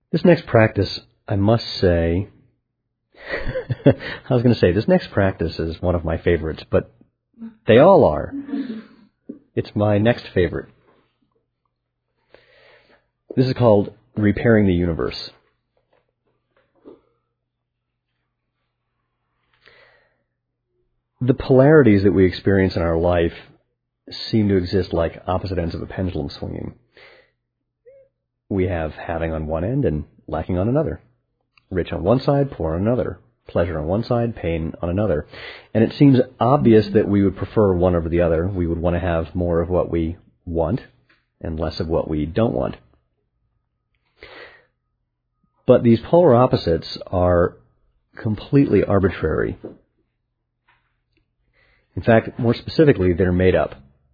This next practice, I must say, this next practice is one of my favorites, but they all are. It's my next favorite. This is called repairing the universe. The polarities that we experience in our life seem to exist like opposite ends of a pendulum swinging. We have having on one end and lacking on another. Rich on one side, poor on another. Pleasure on one side, pain on another. And it seems obvious that we would prefer one over the other. We would want to have more of what we want and less of what we don't want. But these polar opposites are completely arbitrary. In fact, more specifically, they're made up.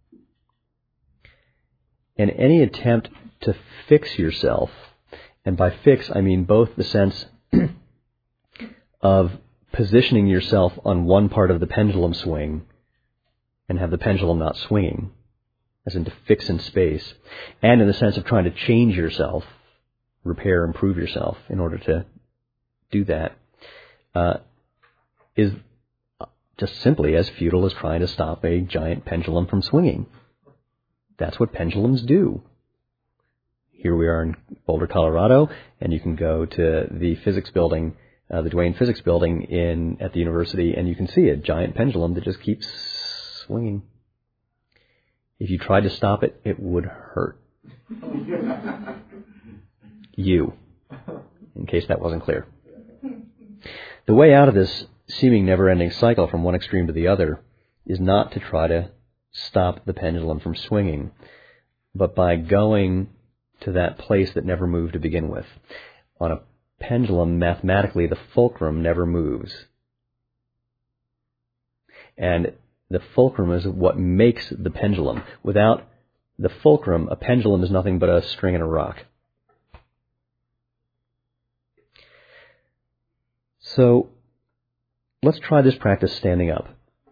And any attempt to fix yourself, and by fix I mean both the sense of positioning yourself on one part of the pendulum swing and have the pendulum not swinging, as in to fix in space, and in the sense of trying to change yourself, repair, improve yourself in order to do that, is just simply as futile as trying to stop a giant pendulum from swinging. That's what pendulums do. Here we are in Boulder, Colorado, and you can go to the physics building, the Duane Physics Building at the university, and you can see a giant pendulum that just keeps swinging. If you tried to stop it, it would hurt. You, in case that wasn't clear. The way out of this seeming never-ending cycle from one extreme to the other is not to try to stop the pendulum from swinging, but by going to that place that never moved to begin with. On a pendulum, mathematically, the fulcrum never moves. And the fulcrum is what makes the pendulum. Without the fulcrum, a pendulum is nothing but a string and a rock. So, let's try this practice standing up.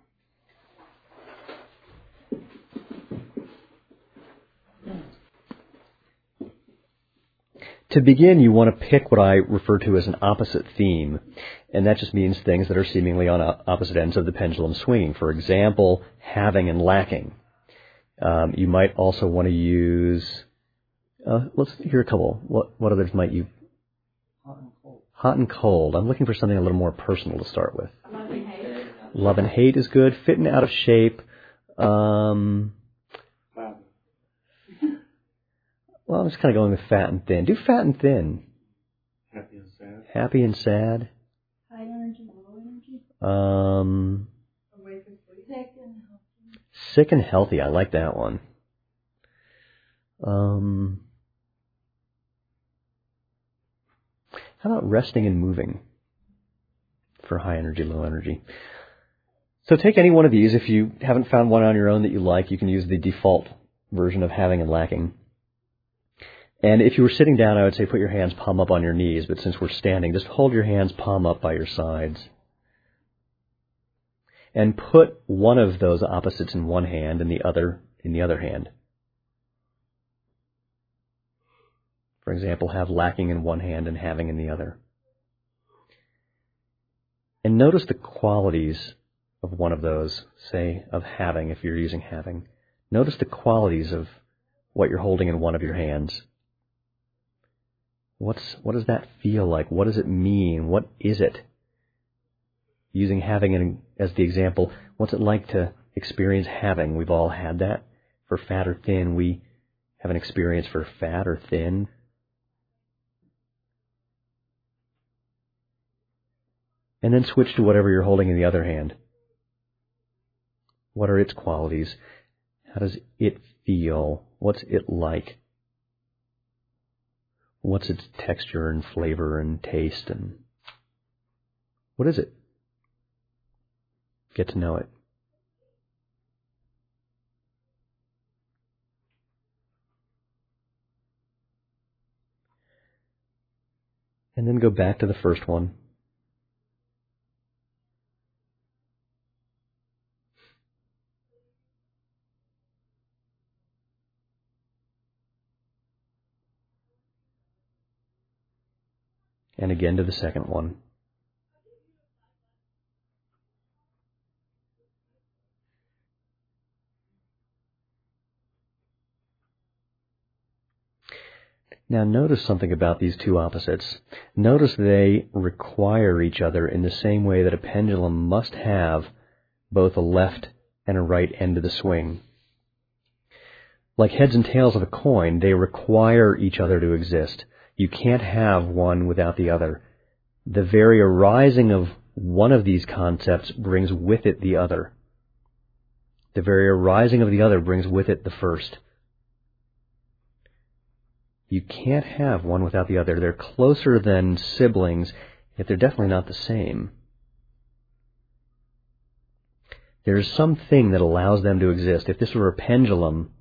To begin, you want to pick what I refer to as an opposite theme, and that just means things that are seemingly on opposite ends of the pendulum swinging. For example, having and lacking. You might also want to use, let's hear a couple. What others might you? Hot and cold. Hot and cold. I'm looking for something a little more personal to start with. Love and hate. Love and hate is good. Fit and out of shape. Well, I'm just kind of going with fat and thin. Do fat and thin. Happy and sad. Happy and sad. High energy, low energy. Awake and sleep. Sick and healthy. Sick and healthy. I like that one. How about resting and moving for high energy, low energy? So take any one of these. If you haven't found one on your own that you like, you can use the default version of having and lacking. And if you were sitting down, I would say put your hands palm up on your knees, but since we're standing, just hold your hands palm up by your sides. And put one of those opposites in one hand and the other in the other hand. For example, have lacking in one hand and having in the other. And notice the qualities of one of those, say, of having, if you're using having. Notice the qualities of what you're holding in one of your hands. What does that feel like? What does it mean? What is it? Using having as the example, what's it like to experience having? We've all had that. For fat or thin, we have an experience for fat or thin. And then switch to whatever you're holding in the other hand. What are its qualities? How does it feel? What's it like? What's its texture and flavor and taste, and what is it? Get to know it. And then go back to the first one. And again to the second one. Now notice something about these two opposites. Notice they require each other in the same way that a pendulum must have both a left and a right end of the swing. Like heads and tails of a coin, they require each other to exist. You can't have one without the other. The very arising of one of these concepts brings with it the other. The very arising of the other brings with it the first. You can't have one without the other. They're closer than siblings, yet they're definitely not the same. There's something that allows them to exist. If this were a pendulum,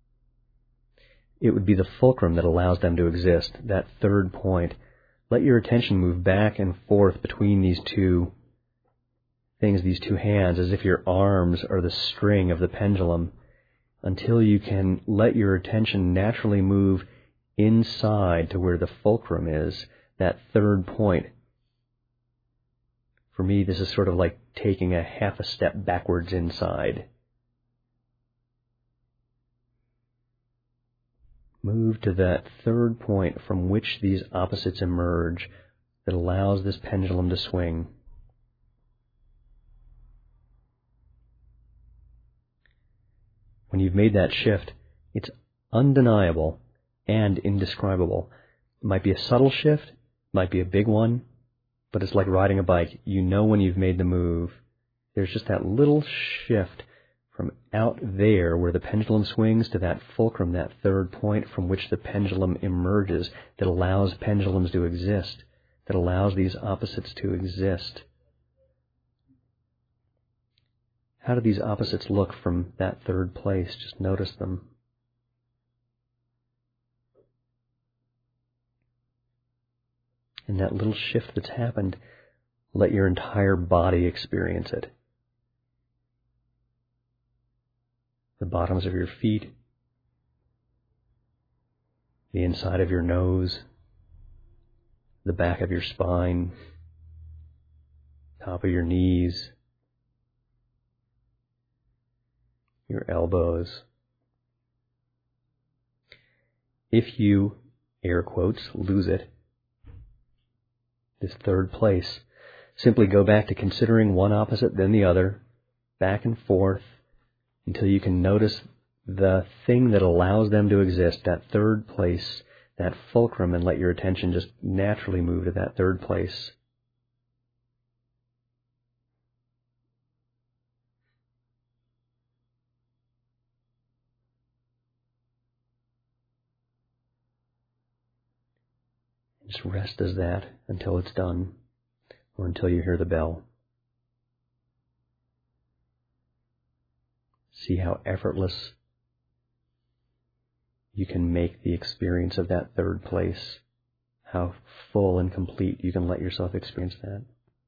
it would be the fulcrum that allows them to exist, that third point. Let your attention move back and forth between these two things, these two hands, as if your arms are the string of the pendulum, until you can let your attention naturally move inside to where the fulcrum is, that third point. For me, this is sort of like taking a half a step backwards inside. Move to that third point from which these opposites emerge that allows this pendulum to swing. When you've made that shift, it's undeniable and indescribable. It might be a subtle shift, might be a big one, but it's like riding a bike. You know when you've made the move. There's just that little shift from out there where the pendulum swings to that fulcrum, that third point from which the pendulum emerges, that allows pendulums to exist, that allows these opposites to exist. How do these opposites look from that third place? Just notice them. And that little shift that's happened, let your entire body experience it. The bottoms of your feet, the inside of your nose, the back of your spine, top of your knees, your elbows. If you, air quotes, lose it, this third place, simply go back to considering one opposite, then the other, back and forth, until you can notice the thing that allows them to exist, that third place, that fulcrum, and let your attention just naturally move to that third place. Just rest as that until it's done, or until you hear the bell. See how effortless you can make the experience of that third place, how full and complete you can let yourself experience that.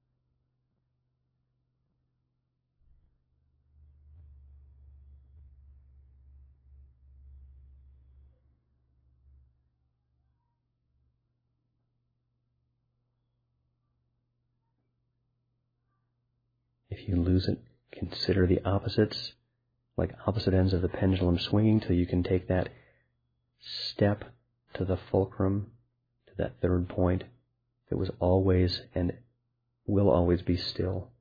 If you lose it, consider the opposites, like opposite ends of the pendulum swinging, till you can take that step to the fulcrum, to that third point that was always and will always be still.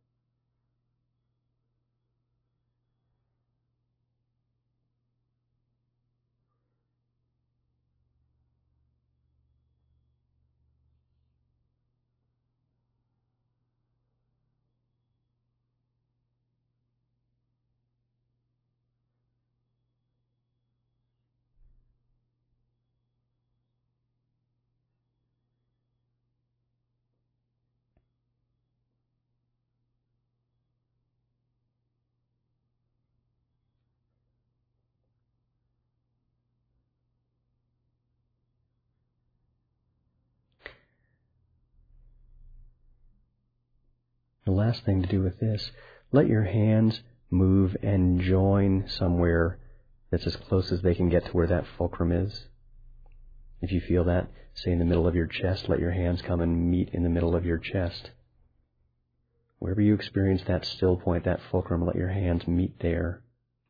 The last thing to do with this, let your hands move and join somewhere that's as close as they can get to where that fulcrum is. If you feel that, say in the middle of your chest, let your hands come and meet in the middle of your chest. Wherever you experience that still point, that fulcrum, let your hands meet there.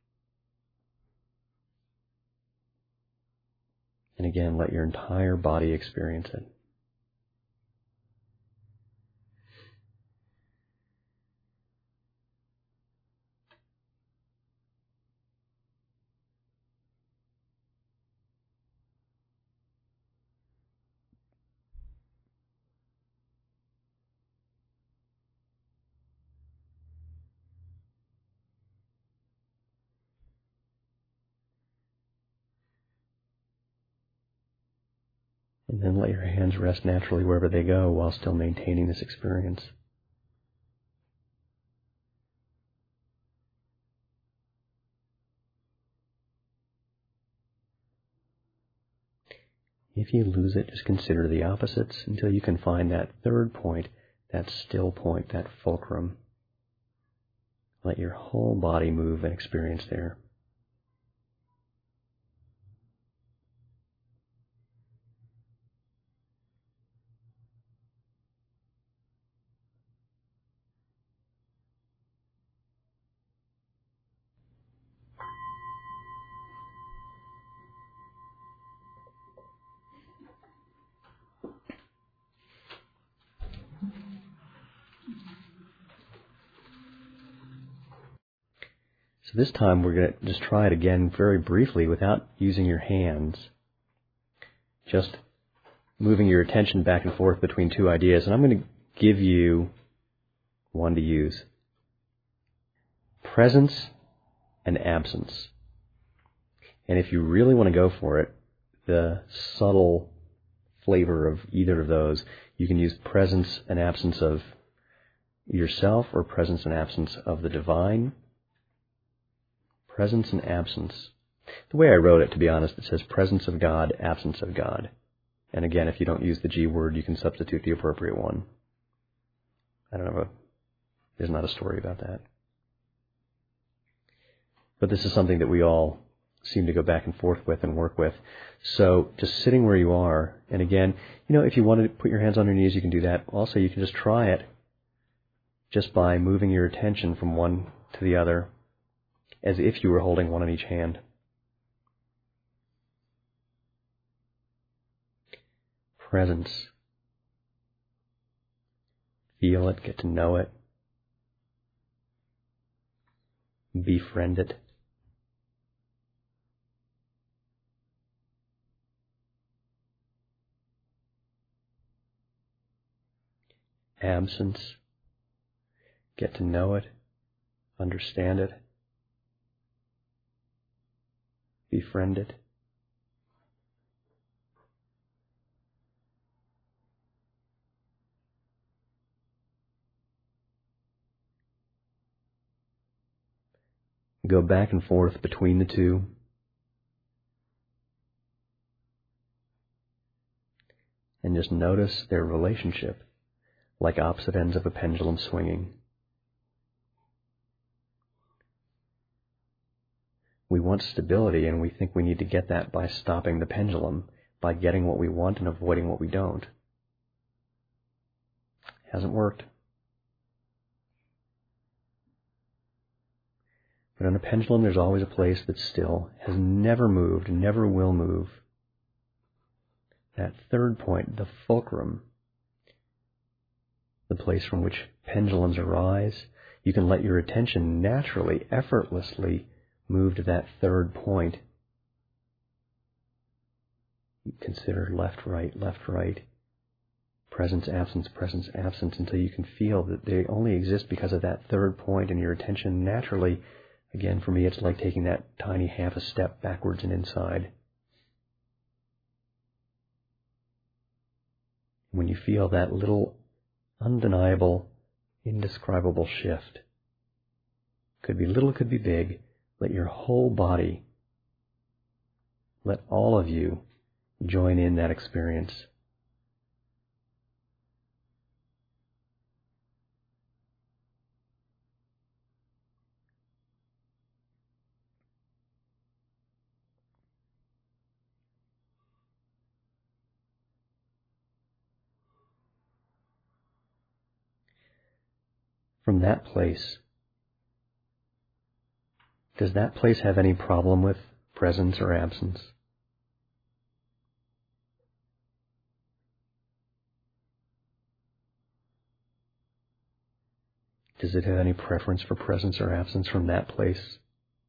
And again, let your entire body experience it. And then let your hands rest naturally wherever they go while still maintaining this experience. If you lose it, just consider the opposites until you can find that third point, that still point, that fulcrum. Let your whole body move and experience there. So this time we're going to just try it again very briefly without using your hands. Just moving your attention back and forth between two ideas. And I'm going to give you one to use. Presence and absence. And if you really want to go for it, the subtle flavor of either of those, you can use presence and absence of yourself or presence and absence of the divine. Presence and absence. The way I wrote it, to be honest, it says presence of God, absence of God. And again, if you don't use the G word, you can substitute the appropriate one. I don't know, there's not a story about that. But this is something that we all seem to go back and forth with and work with. So just sitting where you are, and again, if you want to put your hands on your knees, you can do that. Also, you can just try it just by moving your attention from one to the other, as if you were holding one in each hand. Presence. Feel it, get to know it. Befriend it. Absence. Get to know it. Understand it. Befriend it. Go back and forth between the two. And just notice their relationship, like opposite ends of a pendulum swinging. We want stability, and we think we need to get that by stopping the pendulum, by getting what we want and avoiding what we don't. Hasn't worked. But on a pendulum, there's always a place that's still, has never moved, never will move. That third point, the fulcrum, the place from which pendulums arise, you can let your attention naturally, effortlessly move to that third point. Consider left, right, presence, absence, until you can feel that they only exist because of that third point, and your attention naturally, again, for me, it's like taking that tiny half a step backwards and inside. When you feel that little undeniable, indescribable shift, could be little, could be big, let your whole body, let all of you join in that experience. from that place, does that place have any problem with presence or absence? Does it have any preference for presence or absence from that place?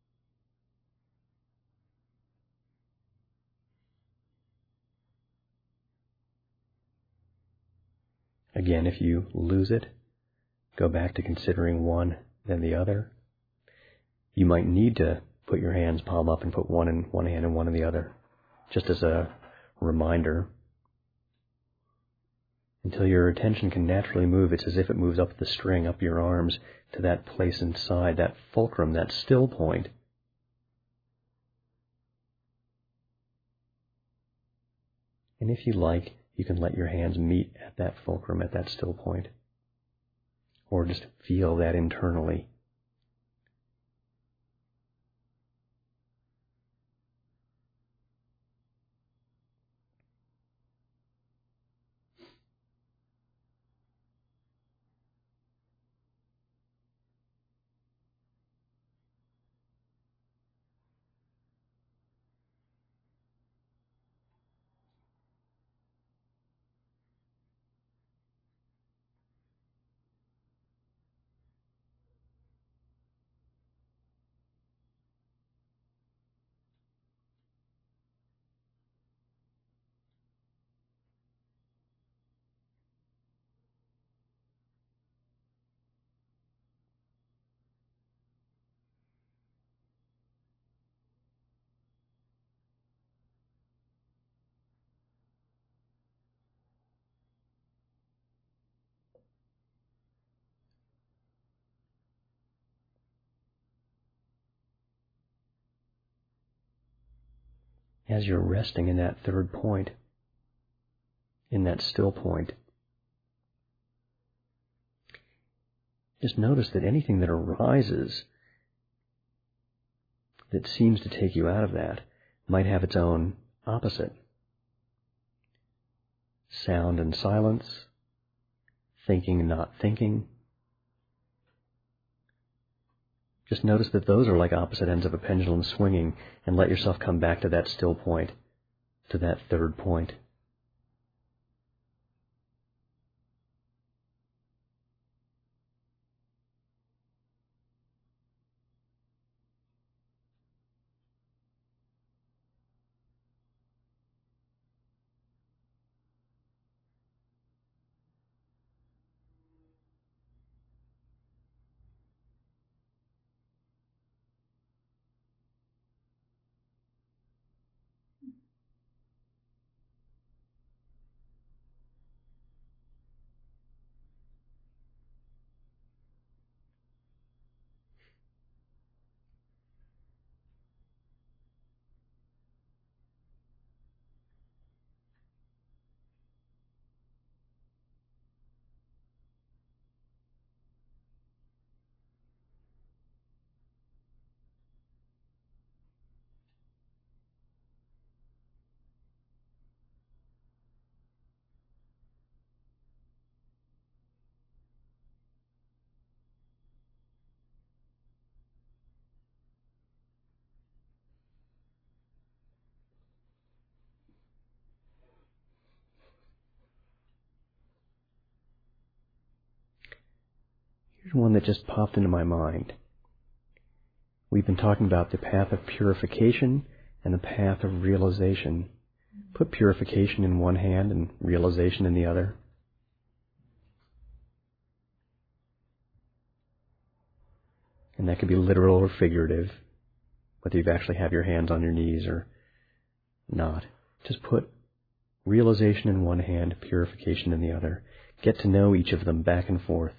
Again, if you lose it, go back to considering one, then the other. You might need to put your hands palm up and put one in one hand and one in the other, just as a reminder. Until your attention can naturally move, it's as if it moves up the string, up your arms, to that place inside, that fulcrum, that still point. And if you like, you can let your hands meet at that fulcrum, at that still point. Or just feel that internally. As you're resting in that third point, in that still point, just notice that anything that arises that seems to take you out of that might have its own opposite. Sound and silence, thinking and not thinking. Just notice that those are like opposite ends of a pendulum swinging, and let yourself come back to that still point, to that third point. Here's one that just popped into my mind. We've been talking about the path of purification and the path of realization. Put purification in one hand and realization in the other. And that could be literal or figurative, whether you actually have your hands on your knees or not. Just put realization in one hand, purification in the other. Get to know each of them back and forth.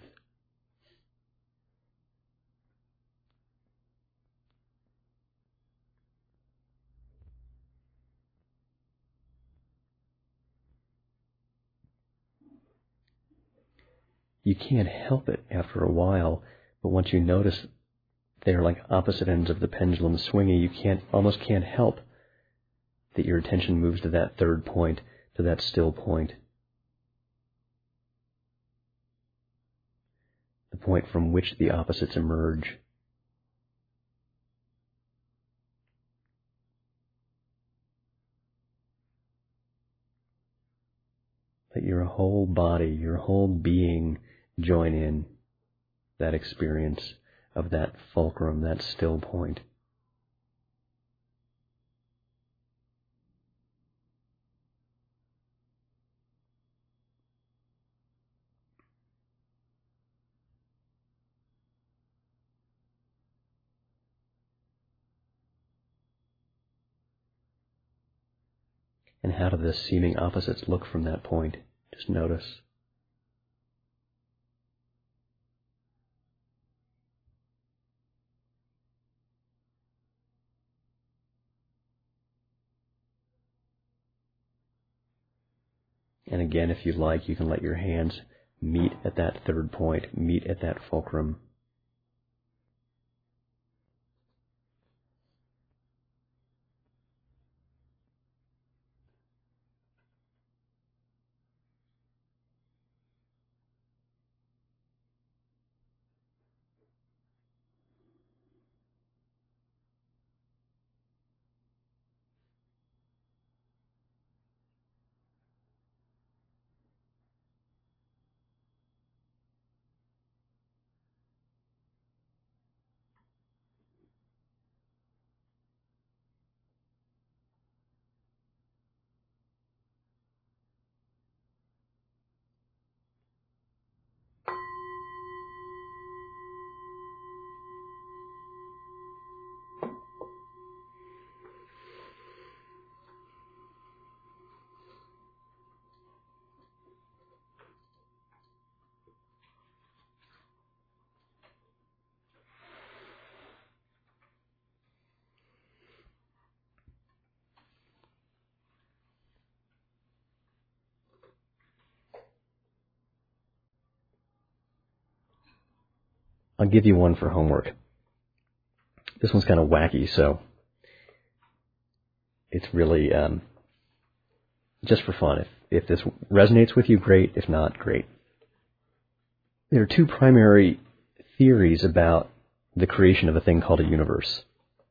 You can't help it after a while, but once you notice they're like opposite ends of the pendulum swinging, you almost can't help that your attention moves to that third point, to that still point. The point from which the opposites emerge. Let your whole body, your whole being join in that experience of that fulcrum, that still point. And how do the seeming opposites look from that point? Just notice. And again, if you like, you can let your hands meet at that third point, meet at that fulcrum. I'll give you one for homework. This one's kind of wacky, so it's really just for fun. If this resonates with you, great. If not, great. There are two primary theories about the creation of a thing called a universe.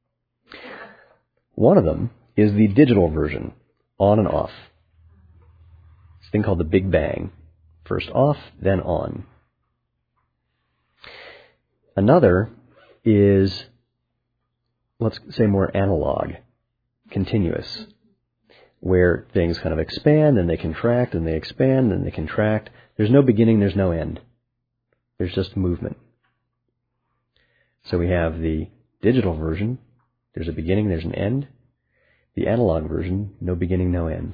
One of them is the digital version, on and off. It's a thing called the Big Bang. First off, then on. Another is, let's say, more analog, continuous, where things kind of expand and they contract and they expand and they contract. There's no beginning, there's no end. There's just movement. So we have the digital version, there's a beginning, there's an end. The analog version, no beginning, no end.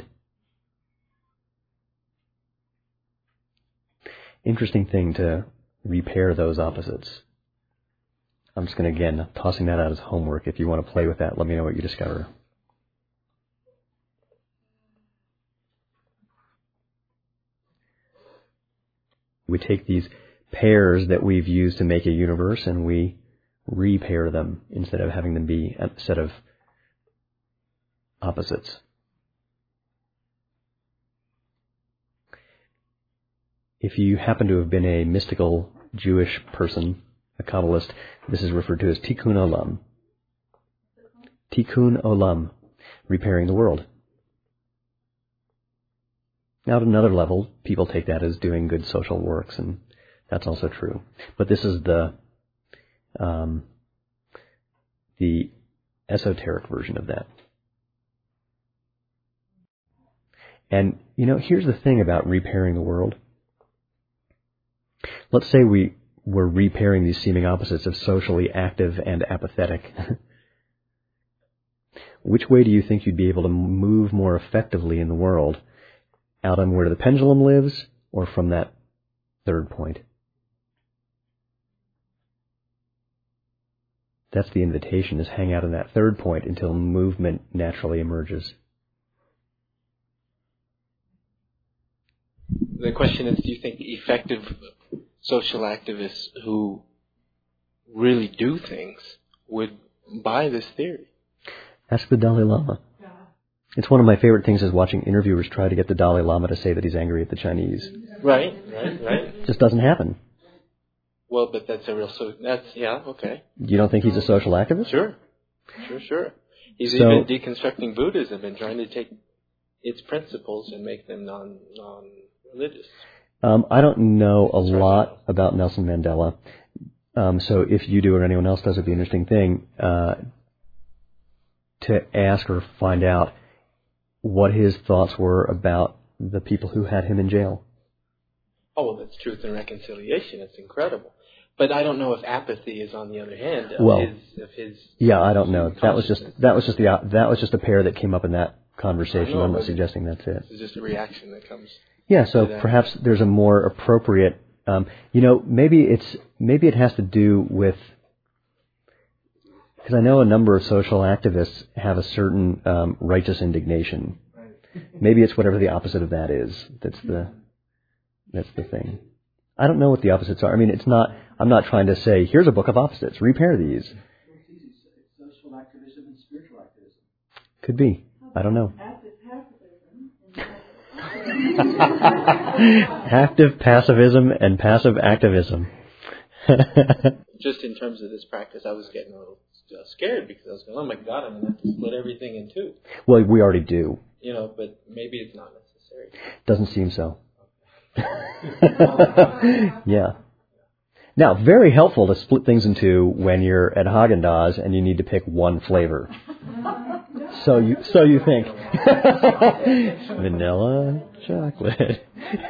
Interesting thing to repair those opposites. I'm just going to, again, tossing that out as homework. If you want to play with that, let me know what you discover. We take these pairs that we've used to make a universe and we repair them instead of having them be a set of opposites. If you happen to have been a mystical Jewish person, a Kabbalist, this is referred to as Tikkun Olam. Tikkun Olam, repairing the world. Now, at another level, people take that as doing good social works, and that's also true. But this is the esoteric version of that. And, here's the thing about repairing the world. Let's say we were repairing these seeming opposites of socially active and apathetic. Which way do you think you'd be able to move more effectively in the world? Out on where the pendulum lives, or from that third point? That's the invitation, is hang out in that third point until movement naturally emerges. The question is, do you think effective social activists who really do things would buy this theory? Ask the Dalai Lama. Yeah. It's one of my favorite things is watching interviewers try to get the Dalai Lama to say that he's angry at the Chinese. Right. It just doesn't happen. Well, but that's a real okay. You don't think he's a social activist? Sure. He's So- even deconstructing Buddhism and trying to take its principles and make them non-religious. I don't know a lot about Nelson Mandela. So if you do or anyone else does, it'd be an interesting thing to ask or find out what his thoughts were about the people who had him in jail. Oh, well, that's Truth and Reconciliation. It's incredible. But I don't know if apathy is on the other hand of Well, his. Yeah, I don't know. That was just a pair that came up in that conversation. I know, I'm not but suggesting that's it. It's just a reaction that comes. Yeah, so to that. perhaps there's a more appropriate. Maybe it has to do with, because I know a number of social activists have a certain righteous indignation. Maybe it's whatever the opposite of that is. That's the thing. I don't know what the opposites are. I mean, I'm not trying to say, here's a book of opposites, repair these. It's easy. It's social activism and spiritual activism. Could be. I don't know. Active pacifism and passive activism. Just in terms of this practice, I was getting a little scared because I was going, oh my God, I'm going to have to split everything in two. Well, we already do. But maybe it's not necessary. Doesn't seem so. Yeah. Now, very helpful to split things in two when you're at Haagen-Dazs and you need to pick one flavor. So you think vanilla, chocolate.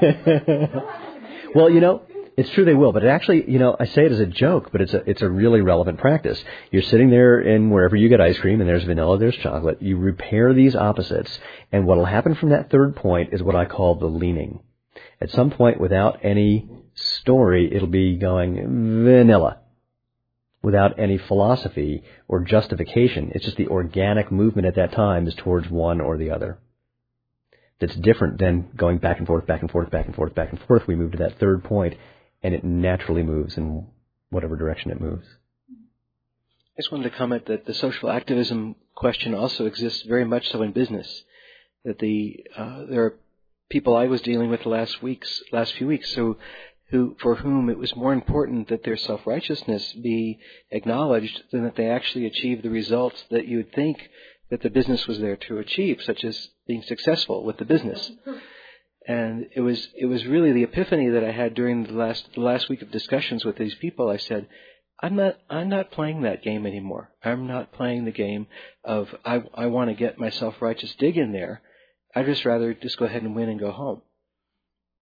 Well, it's true they will, but it actually, I say it as a joke, but it's a really relevant practice. You're sitting there in wherever you get ice cream, and there's vanilla, there's chocolate. You repair these opposites, and what will happen from that third point is what I call the leaning. At some point, without any story, it'll be going vanilla, without any philosophy or justification. It's just the organic movement at that time is towards one or the other. That's different than going back and forth, back and forth, back and forth, back and forth. We move to that third point, and it naturally moves in whatever direction it moves. I just wanted to comment that the social activism question also exists very much so in business. That there are people I was dealing with the last few weeks, for whom it was more important that their self-righteousness be acknowledged than that they actually achieve the results that you would think that the business was there to achieve, such as being successful with the business. And it was really the epiphany that I had during the last week of discussions with these people. I said, I'm not playing that game anymore. I'm not playing the game of I want to get my self-righteous dig in there. I'd just rather just go ahead and win and go home.